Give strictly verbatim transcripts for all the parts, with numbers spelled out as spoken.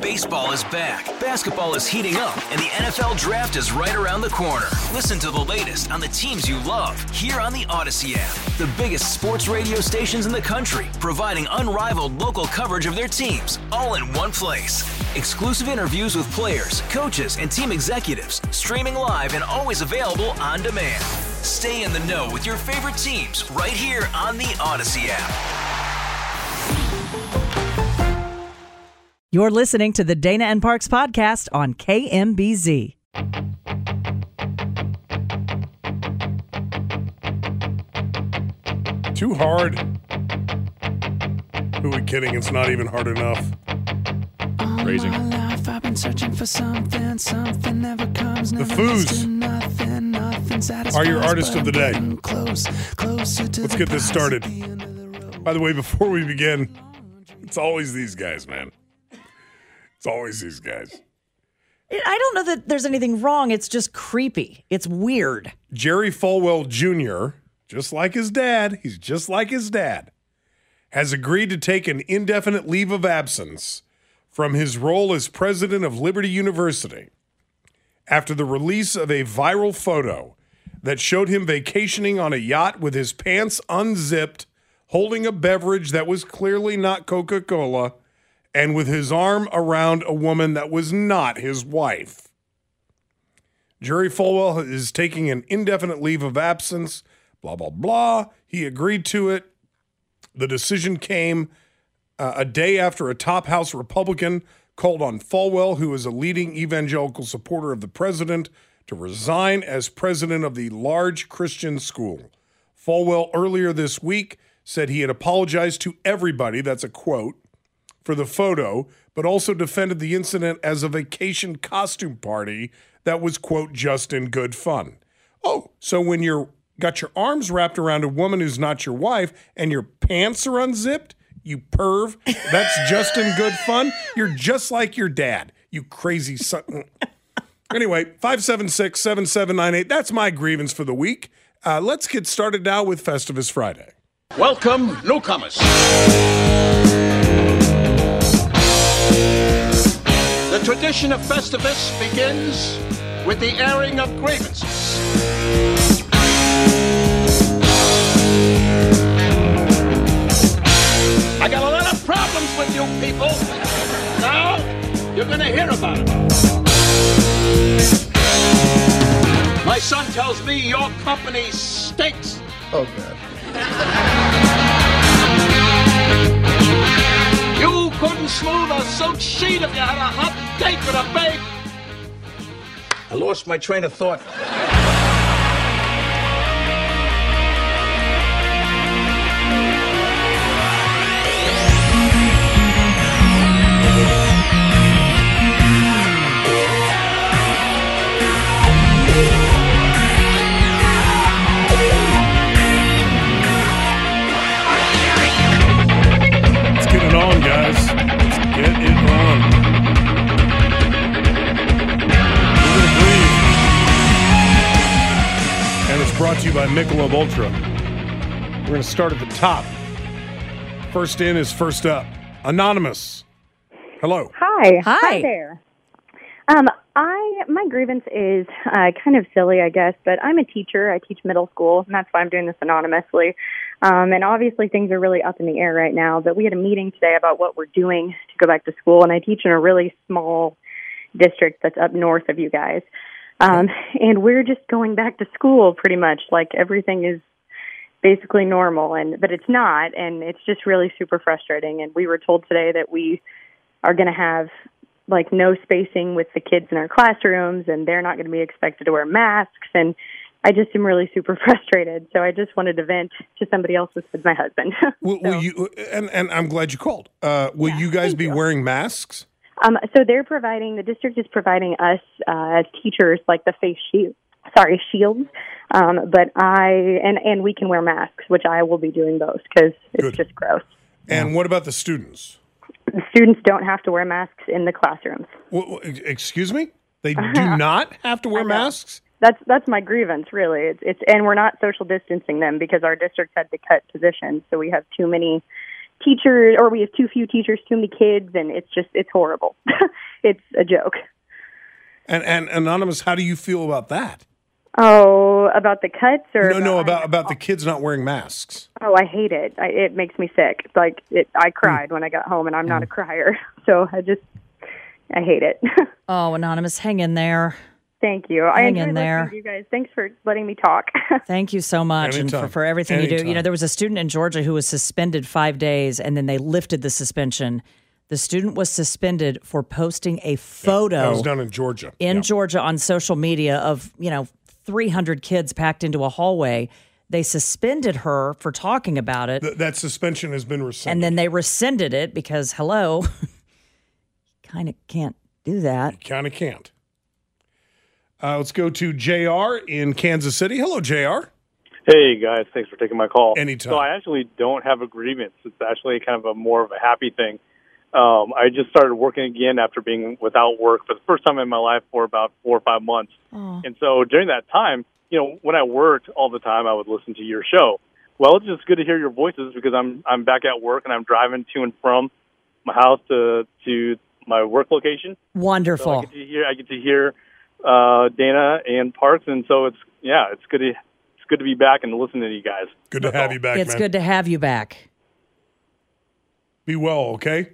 Baseball is back, basketball is heating up, and the N F L Draft is right around the corner. Listen to the latest on the teams you love here on the Odyssey app. The biggest sports radio stations in the country, providing unrivaled local coverage of their teams, all in one place. Exclusive interviews with players, coaches, and team executives, streaming live and always available on demand. Stay in the know with your favorite teams right here on the Odyssey app. You're listening to the Dana and Parks podcast on K M B Z. Too hard. Who are we kidding? It's not even hard enough. Crazy. I've been searching for something, something never comes. The Foos nothing, nothing are your artist of the day. Close, closer to Let's get this started. By the way, before we begin, it's always these guys, man. It's always these guys. I don't know that there's anything wrong. It's just creepy. It's weird. Jerry Falwell Junior, just like his dad, he's just like his dad, has agreed to take an indefinite leave of absence from his role as president of Liberty University after the release of a viral photo that showed him vacationing on a yacht with his pants unzipped, holding a beverage that was clearly not Coca-Cola, and with his arm around a woman that was not his wife. Jerry Falwell is taking an indefinite leave of absence, blah, blah, blah. He agreed to it. The decision came uh, a day after a top House Republican called on Falwell, who is a leading evangelical supporter of the president, to resign as president of the large Christian school. Falwell earlier this week said he had apologized to everybody, that's a quote, for the photo, but also defended the incident as a vacation costume party that was, quote, just in good fun. Oh, so when you're got your arms wrapped around a woman who's not your wife and your pants are unzipped, you perv, that's just in good fun? You're just like your dad, you crazy son. Anyway, five seven six, seven seven nine eight, that's my grievance for the week. Uh, let's get started now with Festivus Friday. Welcome, newcomers. The tradition of Festivus begins with the airing of grievances. I got a lot of problems with you people. Now, you're going to hear about it. My son tells me your company stinks. Oh, God. You couldn't smooth a silk sheet if you had a hot date with a babe. I lost my train of thought. Let's get it on, guys. Let's get it on. We're gonna breathe. And it's brought to you by Michelob Ultra. We're going to start at the top. First in is first up. Anonymous. Hello. Hi. Hi. Hi there. Um, I my grievance is uh, kind of silly, I guess, but I'm a teacher. I teach middle school, and that's why I'm doing this anonymously. Um, and obviously things are really up in the air right now, but we had a meeting today about what we're doing to go back to school, and I teach in a really small district that's up north of you guys. Um, and we're just going back to school pretty much, like everything is basically normal, and but it's not, and it's just really super frustrating. And we were told today that we are going to have like no spacing with the kids in our classrooms, and they're not going to be expected to wear masks, and I just am really super frustrated. So I just wanted to vent to somebody else besides my husband. Will, so, will you? And, and I'm glad you called. Uh, will Yeah, you guys thank be you. wearing masks? Um, so they're providing, the district is providing us uh, as teachers like the face shield, sorry, shields. Um, but I, and, and we can wear masks, which I will be doing both because it's Good. just gross. And what about the students? The students don't have to wear masks in the classrooms. Well, excuse me? They do not have to wear I know. masks? That's that's my grievance, really. It's it's and we're not social distancing them because our district had to cut positions, so we have too many teachers, or we have too few teachers, too many kids, and it's just, it's horrible. It's a joke. And, and Anonymous, how do you feel about that? Oh, about the cuts or no, no, about about the kids not wearing masks. Oh, I hate it. I, it makes me sick. Like it, I cried mm. when I got home, and I'm mm. not a crier, so I just I hate it. Oh, Anonymous, hang in there. Thank you. I hang enjoyed in there. listening to you guys. Thanks for letting me talk. Thank you so much, Anytime. and for, for everything Anytime. you do. You know, there was a student in Georgia who was suspended five days, and then they lifted the suspension. The student was suspended for posting a photo. That was done in Georgia. In yeah. Georgia on social media of, you know, three hundred kids packed into a hallway. They suspended her for talking about it. Th- that suspension has been rescinded. And then they rescinded it because, hello, you kind of can't do that. You kind of can't. Uh, let's go to J R in Kansas City. Hello, J R. Hey, guys. Thanks for taking my call. Anytime. So I actually don't have a grievance. It's actually kind of a more of a happy thing. Um, I just started working again after being without work for the first time in my life for about four or five months. Oh. And so during that time, you know, when I worked all the time, I would listen to your show. Well, it's just good to hear your voices because I'm I'm back at work and I'm driving to and from my house to to my work location. Wonderful. So I get to hear I get to hear uh, Dana and Parks, and so it's yeah, it's good to it's good to be back and listen to you guys. Good to That's have all. you back, It's man. good to have you back. Be well, okay?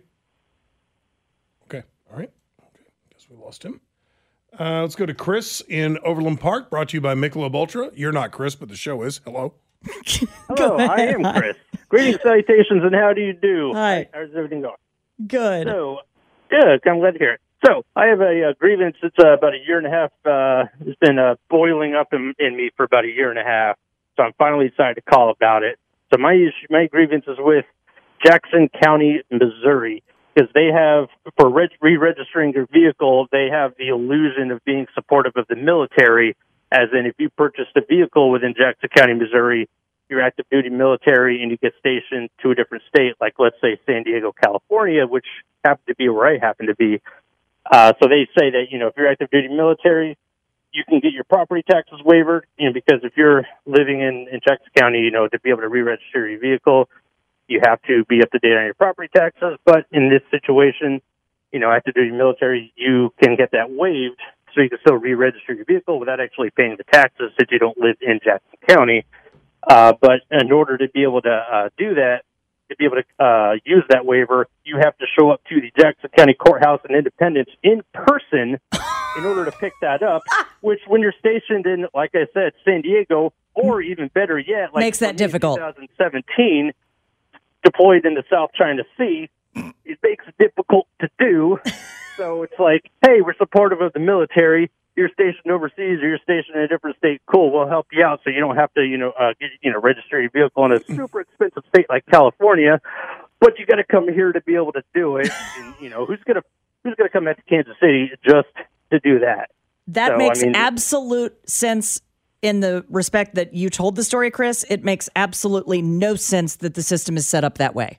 Okay, all right. Okay, guess we lost him. Uh, let's go to Chris in Overland Park, brought to you by Michelob Ultra. You're not Chris, but the show is. Hello. Hello, I am Chris. Greetings, salutations, and how do you do? Hi. How's everything going? Good. So, good. I'm glad to hear it. So, I have a, a grievance. It's uh, about a year and a half. Uh, it's been uh, boiling up in, in me for about a year and a half. So, I'm finally decided to call about it. So, my issue, my grievance is with Jackson County, Missouri, because they have, for reg- re-registering your vehicle, they have the illusion of being supportive of the military, as in if you purchased a vehicle within Jackson County, Missouri, you're active duty military and you get stationed to a different state, like let's say San Diego, California, which happened to be where I happen to be. Uh, so they say that, you know, if you're active duty military, you can get your property taxes waived, you know, because if you're living in, in Jackson County, you know, to be able to re-register your vehicle, you have to be up to date on your property taxes. But in this situation, you know, active duty military, you can get that waived so you can still re-register your vehicle without actually paying the taxes if you don't live in Jackson County. Uh, but in order to be able to uh, do that, to be able to uh, use that waiver, you have to show up to the Jackson County Courthouse in Independence in person in order to pick that up, which when you're stationed in, like I said, San Diego, or even better yet, like makes that difficult. twenty seventeen, deployed in the South China Sea, it makes it difficult to do. So it's like, hey, we're supportive of the military. You're stationed overseas or you're stationed in a different state. Cool, we'll help you out so you don't have to, you know, uh, get, you know, register your vehicle in a super expensive state like California. But you got to come here to be able to do it. And, you know, who's gonna who's gonna come out to Kansas City just to do that? That so, makes I mean, absolute sense in the respect that you told the story, Chris. It makes absolutely no sense that the system is set up that way.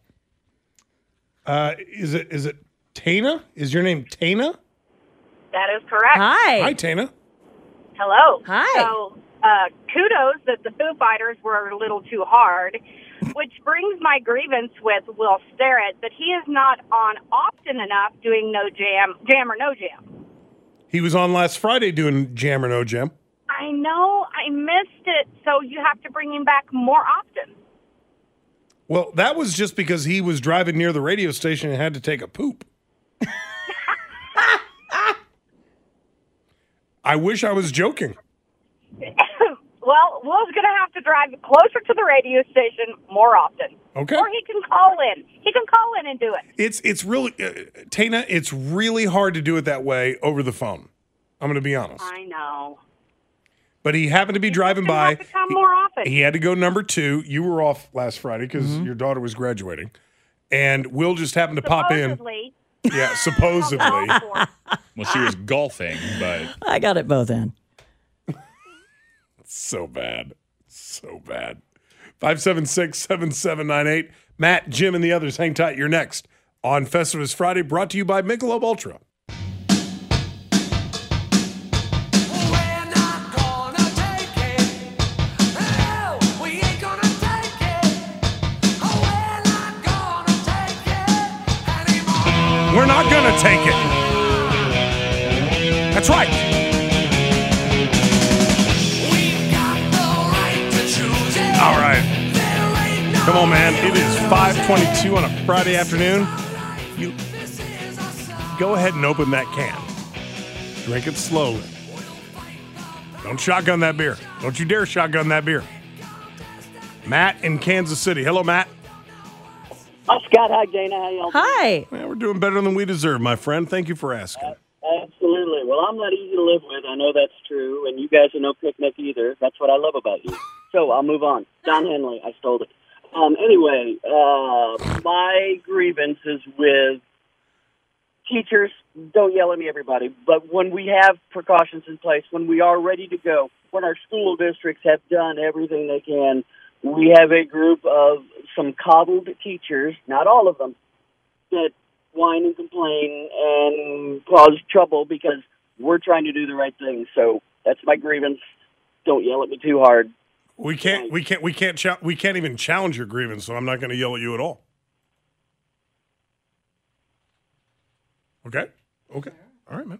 Uh, is it is it Tana? Is your name Tana? That is correct. Hi. Hi, Tana. Hello. Hi. So, uh, kudos that the Foo Fighters were a little too hard, which brings my grievance with Will Sterrett that he is not on often enough doing no jam, jam or no jam. He was on last Friday doing Jam or No Jam. I know. I missed it, so you have to bring him back more often. Well, that was just because he was driving near the radio station and had to take a poop. I wish I was joking. Well, Will's going to have to drive closer to the radio station more often. Okay. Or he can call in. He can call in and do it. It's it's really, uh, Tana, it's really hard to do it that way over the phone. I'm going to be honest. I know. But he happened to be driving by. Have to come more often. He had to go number two. You were off last Friday because Mm-hmm. your daughter was graduating. And Will just happened to pop in. Supposedly. Yeah, supposedly. Well, she was golfing, but I got it both in. So bad. So bad. five seven six, seven seven nine eight. Matt, Jim, and the others, hang tight. You're next on Festivus Friday, brought to you by Michelob Ultra. Oh, not going to take it. That's right. All right. Come on, man. It is five twenty-two on a Friday afternoon. You go ahead and open that can. Drink it slowly. Don't shotgun that beer. Don't you dare shotgun that beer. Matt in Kansas City. Hello, Matt. Hi, Scott. Hi, Dana. How y'all doing? Hi. Well, we're doing better than we deserve, my friend. Thank you for asking. Uh, absolutely. Well, I'm not easy to live with. I know that's true, and you guys are no picnic either. That's what I love about you. So I'll move on. Don Henley. I stole it. Um, anyway, uh, my grievance is with teachers. Don't yell at me, everybody. But when we have precautions in place, when we are ready to go, when our school districts have done everything they can, we have a group of some coddled teachers, not all of them, that whine and complain and cause trouble because we're trying to do the right thing. So that's my grievance. Don't yell at me too hard. We can't. We can't. We can't. Cha- we can't even challenge your grievance. So I'm not going to yell at you at all. Okay. Okay. All right, man.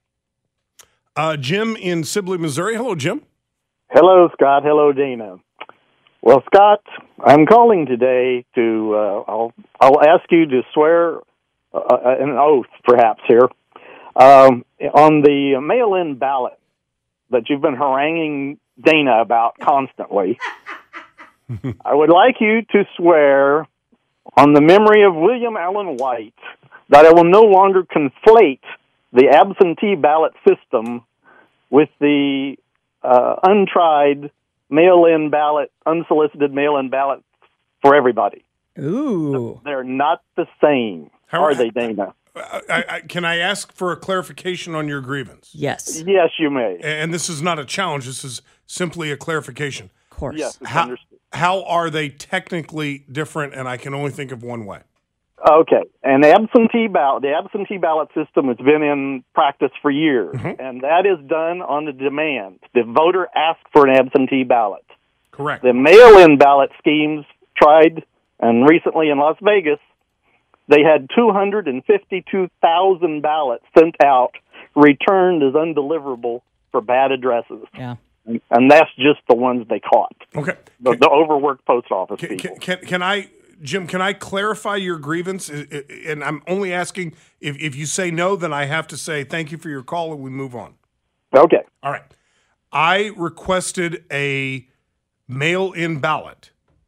Uh, Jim in Sibley, Missouri. Hello, Jim. Hello, Scott. Hello, Dana. Well, Scott, I'm calling today to. Uh, I'll I'll ask you to swear uh, an oath, perhaps here, um, on the mail-in ballot that you've been haranguing Dana about constantly. I would like you to swear on the memory of William Allen White that I will no longer conflate the absentee ballot system with the uh, untried mail-in ballot, unsolicited mail-in ballot for everybody. Ooh. They're not the same, How are are- they, Dana? I, I, can I ask for a clarification on your grievance? Yes. Yes, you may. And this is not a challenge. This is simply a clarification. Of course. Yes, it's How, understood. how are they technically different? And I can only think of one way. Okay, and the absentee ballot, the absentee ballot system has been in practice for years, Mhm. and that is done on the demand. The voter asks for an absentee ballot. Correct. The mail-in ballot schemes tried, and recently in Las Vegas, they had two hundred fifty-two thousand ballots sent out, returned as undeliverable for bad addresses. Yeah. And, and that's just the ones they caught. Okay. The, the overworked post office Can, people. can, can, can I, Jim, can I clarify your grievance? I- I- And I'm only asking if, if you say no, then I have to say thank you for your call and we move on. Okay. All right. I requested a mail-in ballot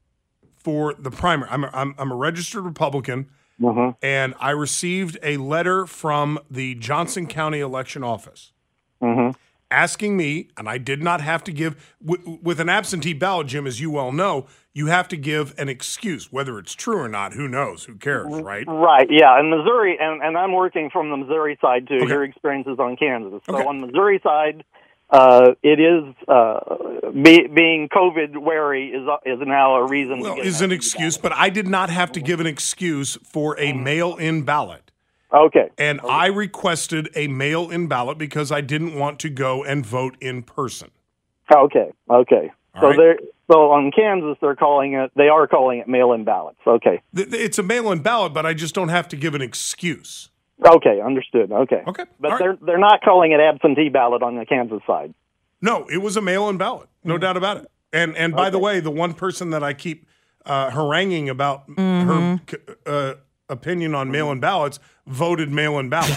for the primary. I'm a, I'm, I'm a registered Republican, Mm-hmm. and I received a letter from the Johnson County Election Office Mm-hmm. asking me, and I did not have to give, w- with an absentee ballot, Jim, as you well know, you have to give an excuse. Whether it's true or not, who knows? Who cares, right? Right, yeah. And Missouri, and, and I'm working from the Missouri side, too. Okay. Your experiences on Kansas. So Okay. on Missouri side, uh, it is, uh, be, being COVID wary is is now a reason Well, to get is an excuse, but I did not have to give an excuse for a mail-in ballot. Okay. And I requested a mail-in ballot because I didn't want to go and vote in person. Okay, okay. All so right. they're so on Kansas, they're calling it, they are calling it mail-in ballots. Okay. Th- th- It's a mail-in ballot, but I just don't have to give an excuse. Okay, understood. Okay. Okay. But All right. they're they're not calling it absentee ballot on the Kansas side. No, it was a mail-in ballot, no doubt about it. And and by the way, the one person that I keep uh, haranguing about her c- uh, opinion on mail-in ballots voted mail-in ballot.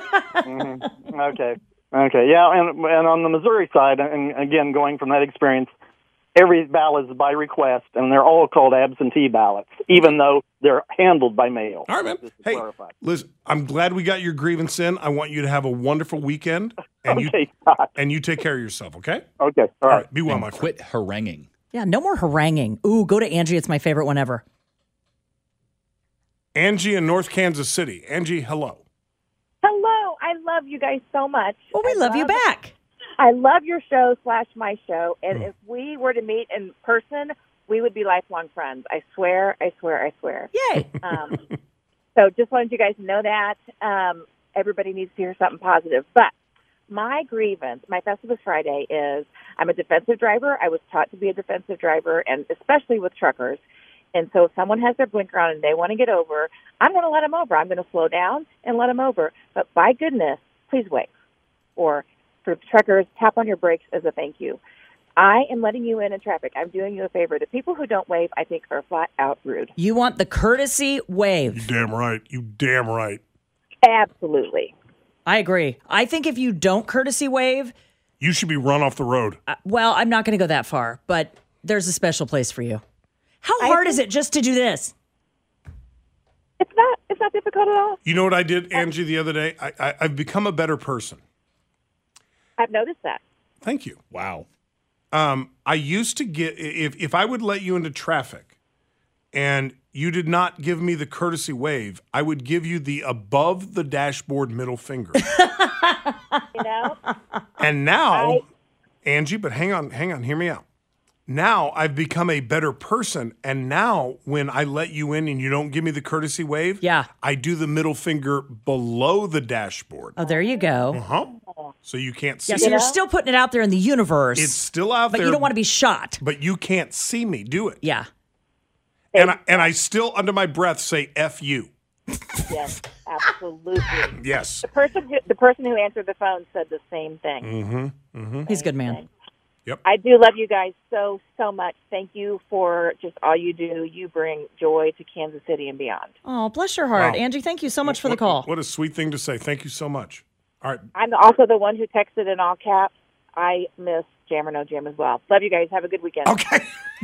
Mm-hmm. Okay. Okay. Yeah, and and on the Missouri side, and again going from that experience, every ballot is by request, and they're all called absentee ballots, even though they're handled by mail. All right, man. Just to Hey, clarify. Liz, I'm glad we got your grievance in. I want you to have a wonderful weekend, and Okay, you Scott. and you take care of yourself. Okay. Okay. All All right. right. Be well, And my friend. quit haranguing. Yeah, no more haranguing. Ooh, go to Angie. It's my favorite one ever. Angie in North Kansas City. Angie, hello. Hello. I love you guys so much. Well, we I love, you back. I love your show slash my show. And Mm. if we were to meet in person, we would be lifelong friends. I swear, I swear, I swear. Yay. Um, so just wanted you guys to know that. Um, everybody needs to hear something positive. But my grievance, my Festivus Friday is I'm a defensive driver. I was taught to be a defensive driver, and especially with truckers. And so if someone has their blinker on and they want to get over, I'm going to let them over. I'm going to slow down and let them over. But by goodness, please wave. Or for truckers, tap on your brakes as a thank you. I am letting you in in traffic. I'm doing you a favor. The people who don't wave, I think, are flat out rude. You want the courtesy wave. You damn right. You damn right. Absolutely. I agree. I think if you don't courtesy wave, you should be run off the road. Uh, well, I'm not going to go that far, but there's a special place for you. How I hard think- is it just to do this? It's not. It's not difficult at all. You know what I did, Angie, the other day? I, I, I've become a better person. I've noticed that. Thank you. Wow. Um, I used to get, if, if I would let you into traffic and you did not give me the courtesy wave, I would give you the above the dashboard middle finger. You know? And now, I- Angie, but hang on, hang on, hear me out. Now I've become a better person. And now when I let you in and you don't give me the courtesy wave, yeah, I do the middle finger below the dashboard. Oh, there you go. Uh-huh. So you can't see Yeah, so me. you're still putting it out there in the universe. It's still out but there. But you don't want to be shot. But you can't see me do it. Yeah. And I, and I still, under my breath, say F you. Yes, absolutely. Yes. The person who the person who answered the phone said the same thing. Mm-hmm. Mm-hmm. He's a good man. Yep. I do love you guys so, so much. Thank you for just all you do. You bring joy to Kansas City and beyond. Oh, bless your heart. Wow. Angie, thank you so much for What- the call. What a sweet thing to say. Thank you so much. All right. I'm also the one who texted in all caps. I miss Jam or No Jam as well. Love you guys. Have a good weekend. Okay.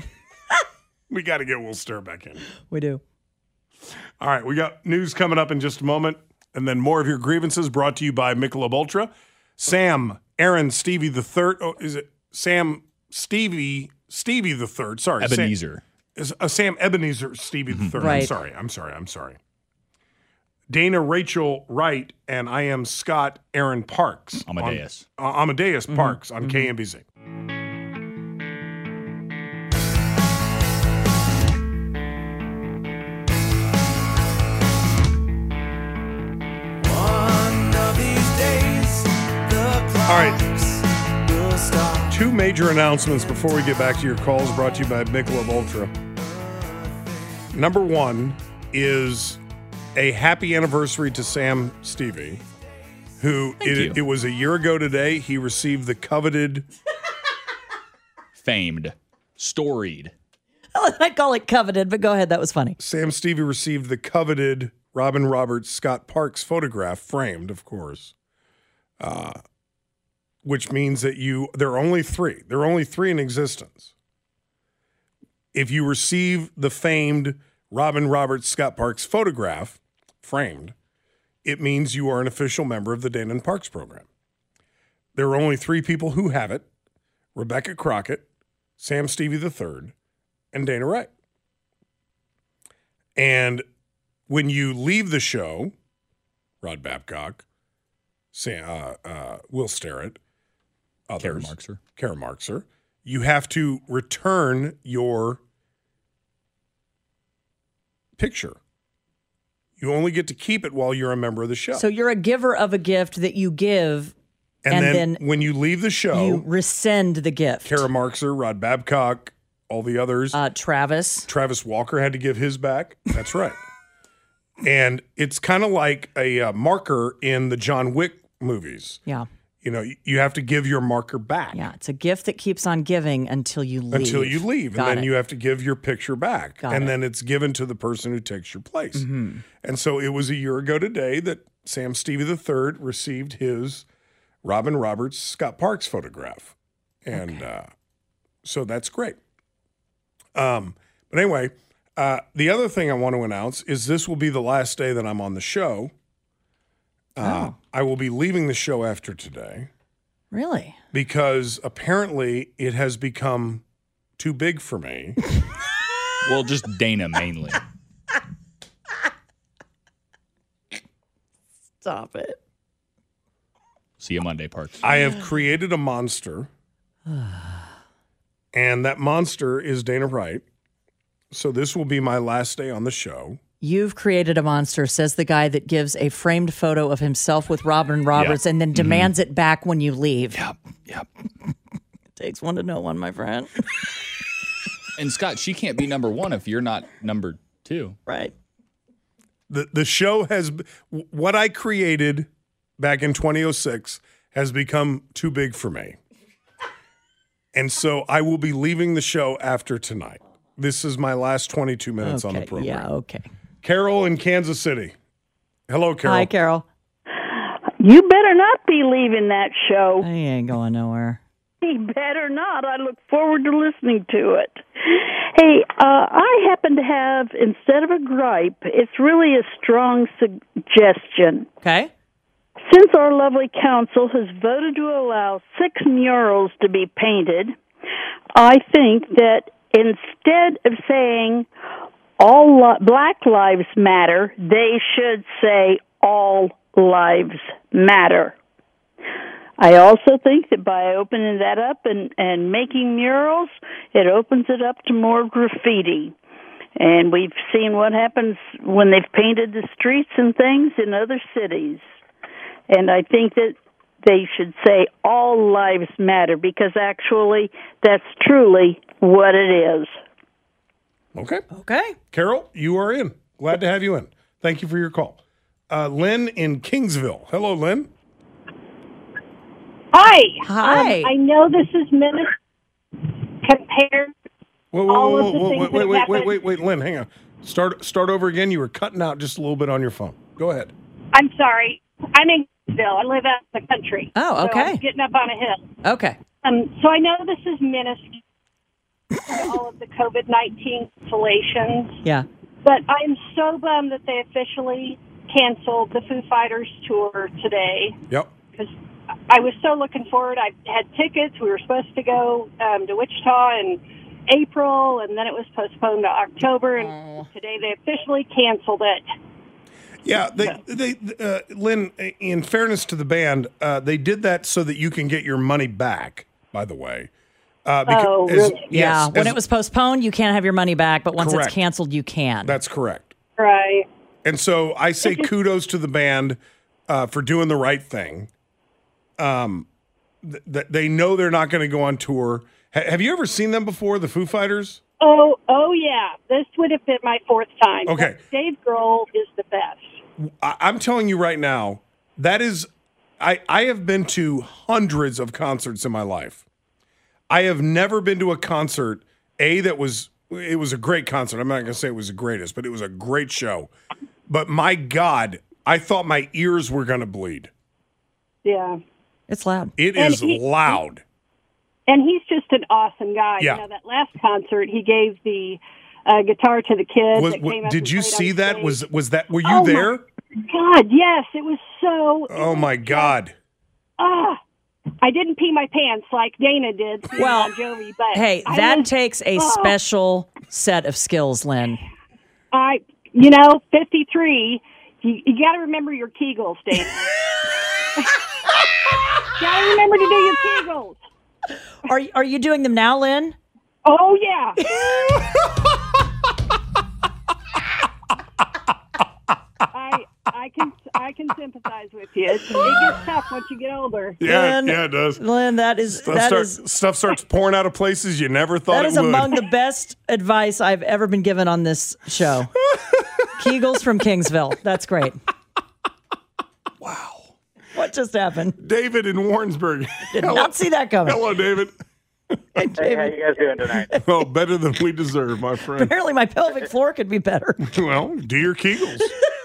We got to get Will Stir back in. We do. All right. We got news coming up in just a moment. And then more of your grievances brought to you by Michelob Ultra. Sam, Aaron, Stevie the third. Oh, is it Sam, Stevie, Stevie the third? Sorry. Ebenezer. Sam, is, uh, Sam Ebenezer, Stevie the third. I'm Right. sorry. I'm sorry. I'm sorry. Dana Rachel Wright, and I am Scott Aaron Parks. Amadeus. On, uh, Amadeus Parks on K M B Z. All right. Two major announcements before we get back to your calls, brought to you by Michelob Ultra. Number one is a happy anniversary to Sam Stevie, who Thank it, you. it was a year ago today. He received the coveted, Famed. Storied. I call it coveted, but go ahead. That was funny. Sam Stevie received the coveted Robin Roberts Scott Parks photograph, framed, of course. Uh, which means that you, there are only three. There are only three in existence. If you receive the famed Robin Roberts Scott Parks photograph, framed, it means you are an official member of the Dana and Parks program. There are only three people who have it: Rebecca Crockett, Sam Stevie the third, and Dana Wright. And when you leave the show, Rod Babcock, Sam, uh, uh, Will Sterrett, others, Kara Markser. Kara Markser, you have to return your picture. You only get to keep it while you're a member of the show. So you're a giver of a gift that you give, and, and then, then when you leave the show, you rescind the gift. Kara Markser, Rod Babcock, all the others. Uh, Travis. Travis Walker had to give his back. That's right. And it's kind of like a uh, marker in the John Wick movies. Yeah. You know, you- you have to give your marker back. Yeah. It's a gift that keeps on giving until you leave. Until you leave. Got and then it. you have to give your picture back. Got and it. then it's given to the person who takes your place. Mm-hmm. And so it was a year ago today that Sam Stevie the third received his Robin Roberts Scott Parks photograph. And uh, so that's great. Um, but anyway, uh, the other thing I want to announce is this will be the last day that I'm on the show. Uh, Oh. I will be leaving the show after today Really? because apparently it has become too big for me. Well, just Dana mainly. Stop it. See you Monday, Parks. I have created a monster, and that monster is Dana Wright. So this will be my last day on the show. You've created a monster, says the guy that gives a framed photo of himself with Robin Roberts Yep. and then demands it back when you leave. Yep, yep. It takes one to know one, my friend. And Scott, she can't be number one if you're not number two. Right. The the show has what I created back in twenty oh six has become too big for me. And so I will be leaving the show after tonight. This is my last twenty-two minutes okay. on the program. Yeah, okay. Carol in Kansas City. Hello, Carol. Hi, Carol. You better not be leaving that show. I ain't going nowhere. He better not. I look forward to listening to it. Hey, uh, I happen to have, instead of a gripe, it's really a strong suggestion. Okay. Since our lovely council has voted to allow six murals to be painted, I think that instead of saying all li- Black Lives Matter, they should say all lives matter. I also think that by opening that up and, and making murals, it opens it up to more graffiti. And we've seen what happens when they've painted the streets and things in other cities. And I think that they should say all lives matter, because actually that's truly what it is. Okay. Okay. Carol, you are in. Glad to have you in. Thank you for your call. Uh, Lynn in Kingsville. Hello, Lynn. Hi. Hi. Um, I know this is minutes compared Whoa, all whoa, of whoa, the whoa, things wait, that wait, wait, happened. wait, wait, wait, Lynn, hang on. Start, start over again. You were cutting out just a little bit on your phone. Go ahead. I'm sorry. I'm in Gainesville. I live out in the country. Oh, So okay. I'm getting up on a hill. Okay. Um, so I know this is minuscule to all of the COVID nineteen cancellations, Yeah. but I'm so bummed that they officially canceled the Foo Fighters tour today. Yep. Because I was so looking forward. I had tickets. We were supposed to go um, to Wichita in April, and then it was postponed to October, and today they officially canceled it. Yeah, they, they, uh, Lynn, in fairness to the band, uh, they did that so that you can get your money back, by the way. Uh, because, Oh, as- really? Yeah. yes, when as- it was postponed, you can't have your money back, but once Correct. it's canceled, you can. That's correct. Right. And so I say kudos to the band uh, for doing the right thing. Um, th- th- they know they're not going to go on tour. Ha- have you ever seen them before, the Foo Fighters? Oh, oh yeah. This would have been my fourth time. Okay. But Dave Grohl is the best. I- I'm telling you right now, that is, I, I have been to hundreds of concerts in my life. I have never been to a concert, A, that was, it was a great concert. I'm not going to say it was the greatest, but it was a great show. But my God, I thought my ears were going to bleed. Yeah. It's loud. It And is he- loud. And he's just an awesome guy. Yeah. You know, that last concert, he gave the uh, guitar to the kid. Was, that wa- came up did and you played on see that? stage. Was was that? Were you Oh, my there? God, yes. It was so... Oh my God! Ah, I didn't pee my pants like Dana did. seeing Well, Bon Jovi, but Hey, I that was- takes a oh, special set of skills, Lynn. I, you know, fifty-three. You, you got to remember your Kegels, Dana. Got to remember to do your Kegels. Are are you doing them now, Lynn? Oh yeah. I I can I can sympathize with you. It's, it gets tough once you get older. Yeah, Lynn, yeah, it does. Lynn, that is Stuff, that start, is stuff starts pouring out of places you never thought that it is would. among the best advice I've ever been given on this show. Kegels from Kingsville. That's great. Wow. What just happened? David in Warrensburg. Did not see that coming. Hello, David. Hey, Hey, how you guys doing tonight? Oh, better than we deserve, my friend. Apparently, my pelvic floor could be better. Well, do your Kegels.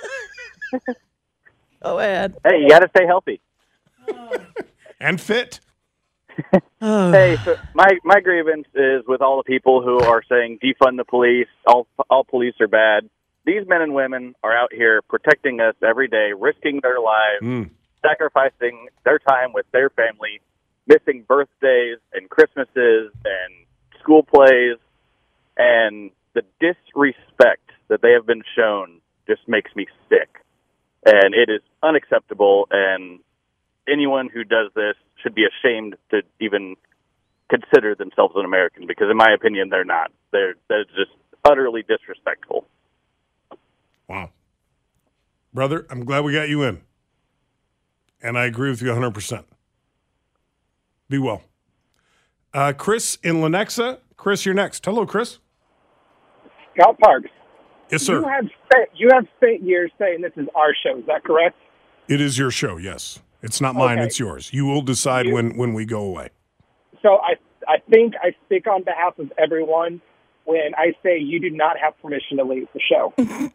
Go ahead. Hey, you got to stay healthy. And fit. Hey, so my my grievance is with all the people who are saying defund the police. All all police are bad. These men and women are out here protecting us every day, risking their lives, Mm. sacrificing their time with their family, missing birthdays and Christmases and school plays, and the disrespect that they have been shown just makes me sick. And it is unacceptable, and anyone who does this should be ashamed to even consider themselves an American, because in my opinion, they're not. They're, they're just utterly disrespectful. Wow. Brother, I'm glad we got you in. And I agree with you one hundred percent. Be well. Uh, Chris in Lenexa, Chris, you're next. Hello, Chris. Scott Parks. Yes, sir. You have spent, you have spent years saying this is our show. Is that correct? It is your show, yes. It's not mine, Okay. it's yours. You will decide You- when, when we go away. So I I think I speak on behalf of everyone when I say you do not have permission to leave the show.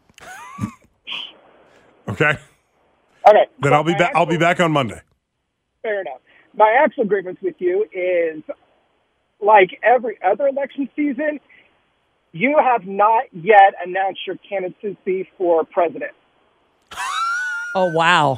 Okay? Okay. Then I'll be back I'll be back on Monday. Fair enough. My actual grievance with you is, like every other election season, you have not yet announced your candidacy for president. Oh, wow.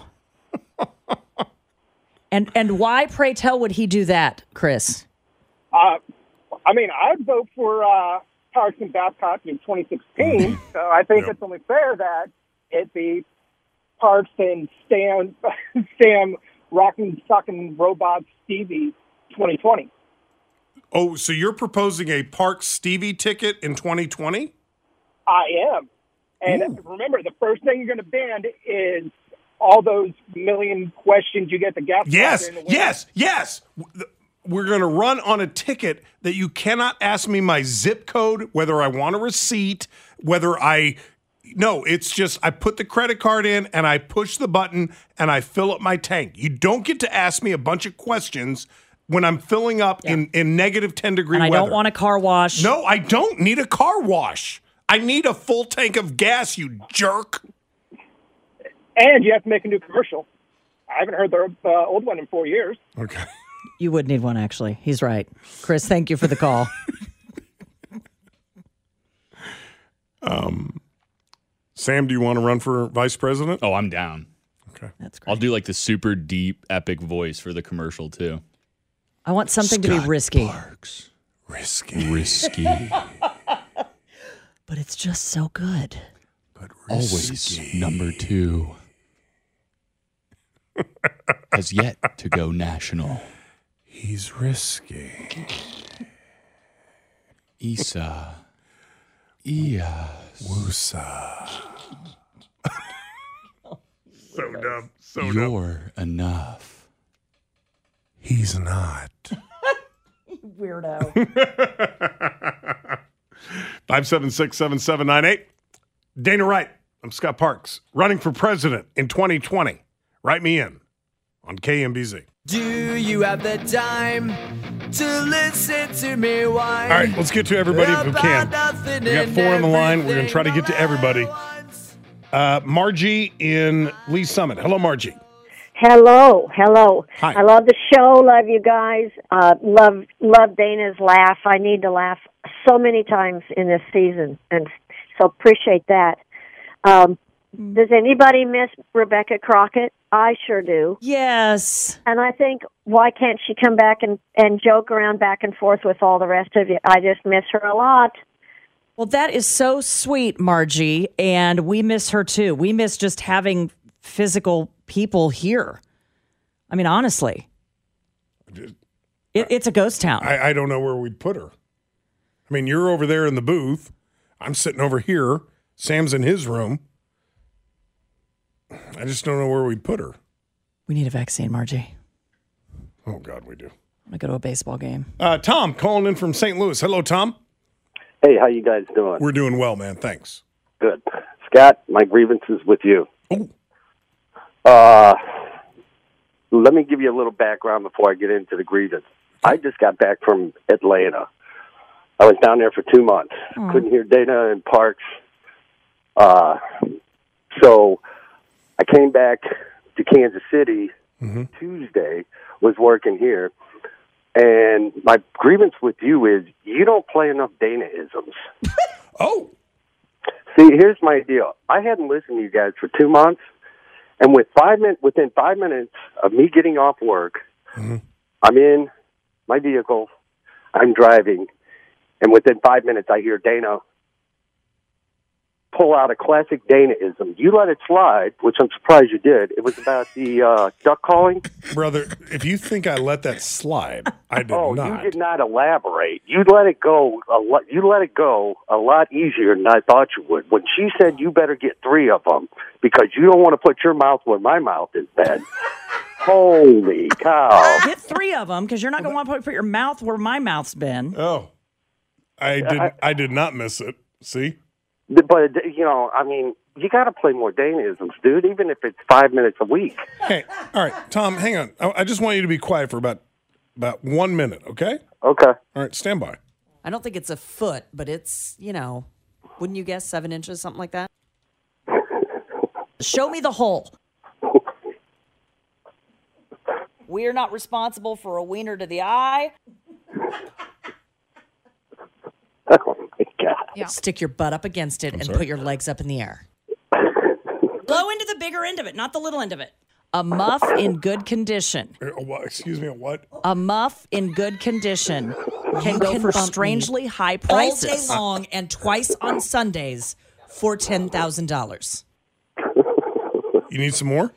and and why, pray tell, would he do that, Chris? Uh, I mean, I'd vote for uh, Parks and Babcock in twenty sixteen, so I think it's only fair that it be Parks and Sam, Sam Rockin' Sockin' Robot Stevie twenty twenty. Oh, so you're proposing a Park Stevie ticket in twenty twenty? I am. And remember, the first thing you're going to ban is all those million questions you get the gas. Yes, in the winter. yes, yes. We're going to run on a ticket that you cannot ask me my zip code, whether I want a receipt, whether I. No, it's just I put the credit card in and I push the button and I fill up my tank. You don't get to ask me a bunch of questions when I'm filling up yeah. in, in negative ten degree and I weather. don't want a car wash. No, I don't need a car wash. I need a full tank of gas, you jerk. And you have to make a new commercial. I haven't heard the uh, old one in four years. Okay. You would need one, actually. He's right. Chris, thank you for the call. um, Sam, do you want to run for vice president? Oh, I'm down. Okay. That's great. I'll do like the super deep, epic voice for the commercial, too. I want something Scott to be risky. Parks. Risky. Risky. But it's just so good. But Always number two. Has yet to go national. He's risky. Isa. Iya. Woosa. So dumb. So dumb. You're enough. He's not. Weirdo. five seven six, seven seven nine eight. Dana Wright. I'm Scott Parks. Running for president in twenty twenty. Write me in on K M B Z. Do you have the time to listen to me whine? All right, let's get to everybody who can. We got four on the line. We're going to try to get to everybody. Uh, Margie in Lee Summit. Hello, Margie. Hello, hello. Hi. I love the show. Love you guys. Uh, love, love Dana's laugh. I need to laugh so many times in this season, and so appreciate that. Um, does anybody miss Rebecca Crockett? I sure do. Yes. And I think, why can't she come back and, and joke around back and forth with all the rest of you? I just miss her a lot. Well, that is so sweet, Margie, and we miss her too. We miss just having physical people here. I mean, honestly, it, it's a ghost town. I, I don't know where we'd put her. I mean, you're over there in the booth. I'm sitting over here. Sam's in his room. I just don't know where we'd put her. We need a vaccine, Margie. Oh, God, we do. I'm going to go to a baseball game. Uh, Tom, calling in from Saint Louis. Hello, Tom. Hey, how you guys doing? We're doing well, man. Thanks. Good. Scott, my grievance is with you. Oh. Uh, let me give you a little background before I get into the grievance. I just got back from Atlanta. I was down there for two months. Oh. Couldn't hear Dana and Parks. Uh, so I came back to Kansas City mm-hmm. Tuesday, was working here. And my grievance with you is you don't play enough Dana-isms. Oh. See, here's my deal. I hadn't listened to you guys for two months, and with five min- within five minutes of me getting off work, mm-hmm. I'm in my vehicle, I'm driving, and within five minutes I hear Dana pull out a classic Dana-ism. You let it slide, which I'm surprised you did. It was about the uh, duck calling. Brother, if you think I let that slide, I did oh, not. you did not elaborate. You let it go a lot. You let it go a lot easier than I thought you would. When she said you better get three of them because you don't want to put your mouth where my mouth is been. Holy cow! Get three of them because you're not going to want to put your mouth where my mouth's been. Oh, I did. I, I did not miss it. See, but you know, I mean, you got to play more Danaisms, dude. Even if it's five minutes a week. Hey, all right, Tom, hang on. I, I just want you to be quiet for about about one minute, okay? Okay. All right, stand by. I don't think it's a foot, but it's, you know, wouldn't you guess seven inches, something like that? Show me the hole. We're not responsible for a wiener to the eye. Oh my God! Yeah. Stick your butt up against it I'm and sorry. put your legs up in the air. Blow into the bigger end of it, not the little end of it. A muff in good condition. Uh, what- Excuse me, a what? A muff in good condition can go can for bump me strangely high all prices. day long and twice on Sundays for ten thousand dollars. You need some more?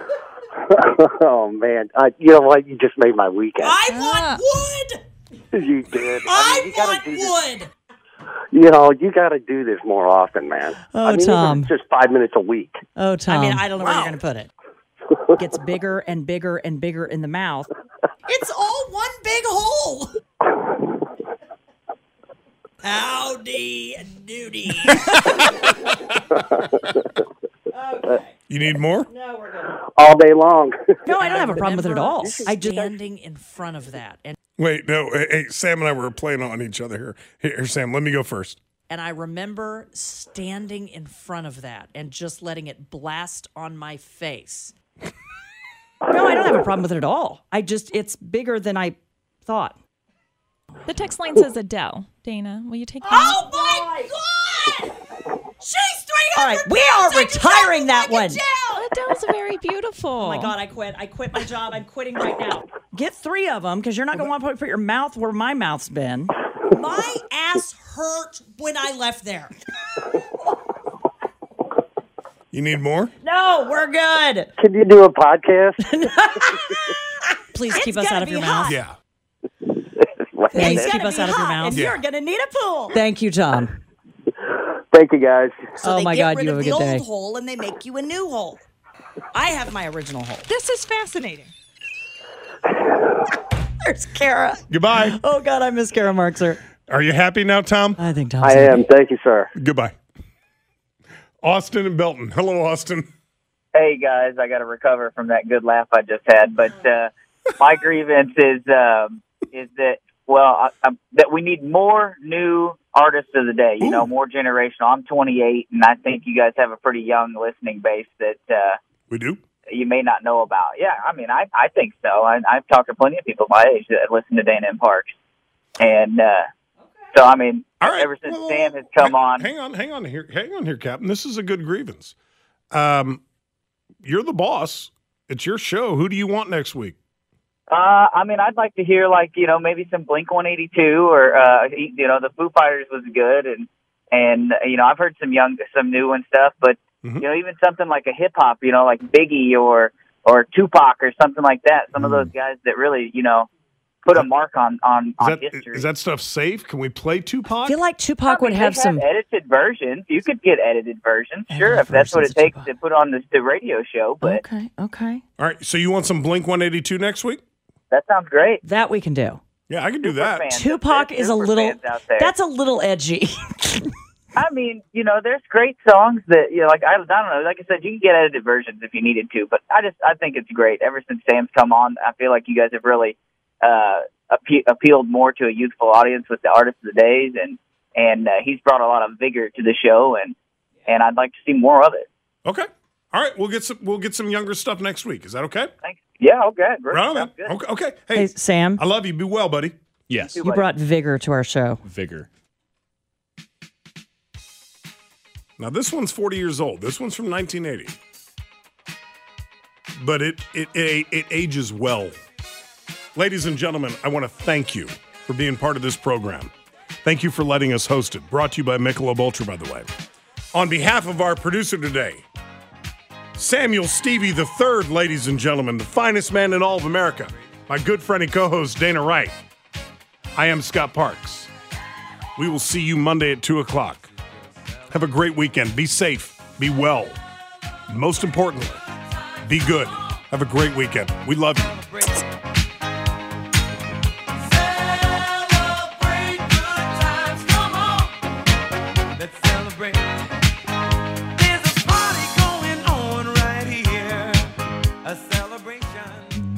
Oh man! I, you know what? You just made my weekend. I want wood. You did. I, mean, you gotta want do this. wood. You know, you got to do this more often, man. Oh, I mean, Tom. even just five minutes a week. Oh, Tom. I mean, I don't know where you're going to put it. It gets bigger and bigger and bigger in the mouth. It's all one big hole. Howdy doody. You need more? No, we're good. All day long. No, I don't have a problem with it at all. I just standing in front of that, and Wait, no. Hey, hey, Sam and I were playing on each other here. Here, here, Sam, let me go first. and I remember standing in front of that and just letting it blast on my face. No, I don't have a problem with it at all. I just, it's bigger than I thought. The text line says Adele. Dana, will you take that? Oh my God! She's three All right, hundred we are retiring that one. Adele's very beautiful. Oh my God, I quit. I quit my job. I'm quitting right now. Get three of them because you're not going to want to put your mouth where my mouth's been. My ass hurt when I left there. You need more? No, we're good. Can you do a podcast? Please keep It's us gonna out of be your hot. mouth. Yeah. Please It's keep gonna us be out of your hot, mouth. and Yeah. you're gonna need a pool. Thank you, Tom. Thank you, guys. So Oh they my get God, rid you of have a the good old day. hole and they make you a new hole. I have my original hole. This is fascinating. There's Kara. Goodbye. Oh God, I miss Kara Markser. Are you happy now, Tom? I think Tom's I am. Thank you, sir. Goodbye. Austin and Belton. Hello, Austin. Hey guys, I got to recover from that good laugh I just had. But uh, my grievance is um, is that well I, I, that we need more new artists of the day. You know, more generational. I'm twenty-eight, and I think you guys have a pretty young listening base that uh, We do? you may not know about. Yeah, I mean, I I think so. I, I've talked to plenty of people my age that listen to Dana and Parks, and uh, so I mean, ever since Sam has come on. Hang on, hang on here. Hang on here, Captain. This is a good grievance. Um, you're the boss. It's your show. Who do you want next week? Uh, I mean, I'd like to hear like you know maybe some Blink one eighty-two or uh, you know the Foo Fighters was good and and you know I've heard some young some new and stuff, but mm-hmm. you know even something like a hip hop, you know like Biggie or or Tupac or something like that. Some mm-hmm. of those guys that really you know put a mark on on, Is on that, history. is that stuff safe? Can we play Tupac? I feel like Tupac I mean, would have they some. edited versions. You could get edited versions, sure, if that's what it takes to put on the, the radio show. But Okay, okay. All right. So you want some Blink one eighty-two next week? that sounds great. That we can do. Yeah, I can do that. fans. Tupac There's is a super little. fans out there. That's a little edgy. I mean, you know, there's great songs that you know, like I, I don't know, like I said, you can get edited versions if you needed to, but I just I think it's great. Ever since Sam's come on, I feel like you guys have really uh, appe- appealed more to a youthful audience with the artists of the days, and and uh, he's brought a lot of vigor to the show, and and I'd like to see more of it. Okay. All right. We'll get some. We'll get some younger stuff next week. Is that okay? Thanks. Yeah. Okay. Great. Right on, Sounds man. good. Okay. Okay. Hey, Hey, Sam. I love you. Be well, buddy. Yes. You brought vigor to our show. Vigor. Now this one's forty years old. This one's from nineteen eighty, but it it it, it ages well. Ladies and gentlemen, I want to thank you for being part of this program. Thank you for letting us host it. Brought to you by Michelob Ultra, by the way. On behalf of our producer today, Samuel Stevie the Third, ladies and gentlemen, the finest man in all of America, my good friend and co-host Dana Wright. I am Scott Parks. We will see you Monday at two o'clock. Have a great weekend. Be safe. Be well. And most importantly, be good. Have a great weekend. We love you. Celebrate good times.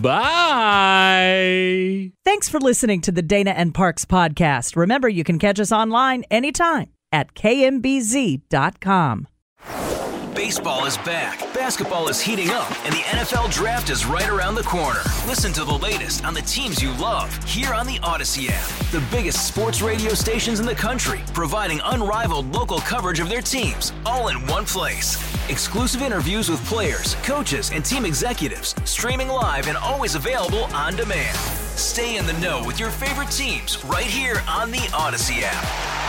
Bye. Thanks for listening to the Dana and Parks podcast. Remember, you can catch us online anytime at K M B Z dot com. Baseball is back, basketball is heating up, and the N F L Draft is right around the corner. Listen to the latest on the teams you love here on the Odyssey app. The biggest sports radio stations in the country, providing unrivaled local coverage of their teams, all in one place. Exclusive interviews with players, coaches, and team executives, streaming live and always available on demand. Stay in the know with your favorite teams right here on the Odyssey app.